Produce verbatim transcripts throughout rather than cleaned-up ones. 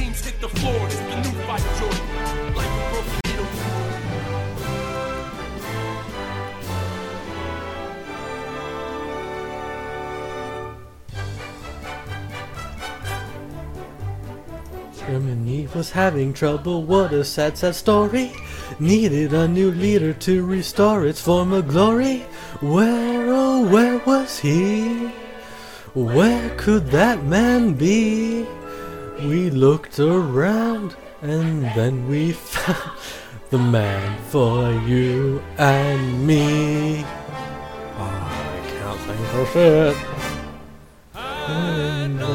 teams hit the floor. It's the new fight, Jordan. Like a broken needle. Germany was having trouble, what a sad, sad story. Needed a new leader to restore its former glory. Where, oh, where was he? Where could that man be? We looked around and then we found the man for you and me. Oh, I can't sing for shit. And the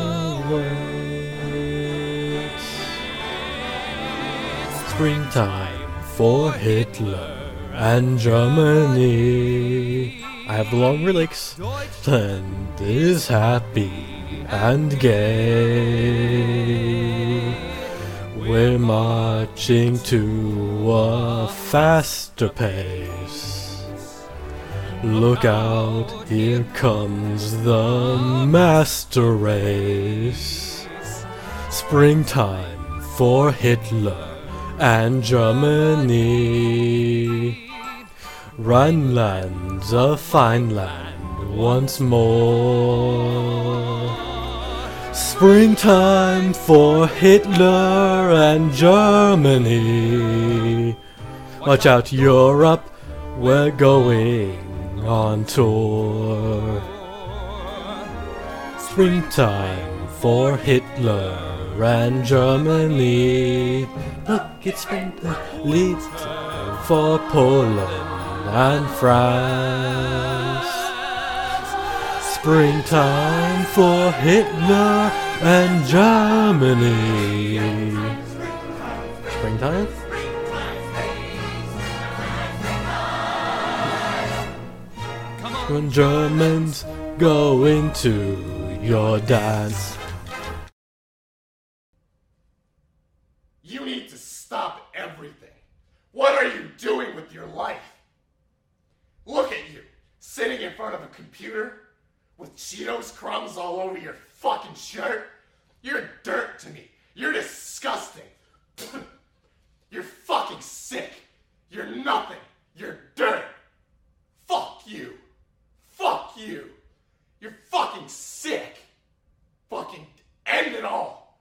words. Springtime for Hitler and Germany. I have the long lyrics. Deutschland is happy and gay. We're marching to a faster pace. Look out, here comes the master race. Springtime for Hitler and Germany. Rhineland's a fine land once more. Springtime for Hitler and Germany. Watch out, Europe, we're going on tour. Springtime for Hitler and Germany. Look, it's springtime, leads for Poland and France. Springtime for Hitler and Germany. Springtime? When Germans go into your dance. You need to stop everything. What are you doing with your life? Look at you, sitting in front of a computer with Cheetos crumbs all over your fucking shirt. You're dirt to me. You're disgusting. You're fucking sick. You're nothing. You're dirt. Fuck you. Fuck you. You're fucking sick. Fucking end it all.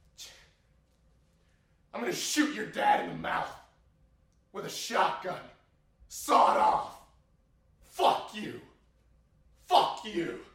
I'm gonna shoot your dad in the mouth with a shotgun. Saw it off. Fuck you. Fuck you.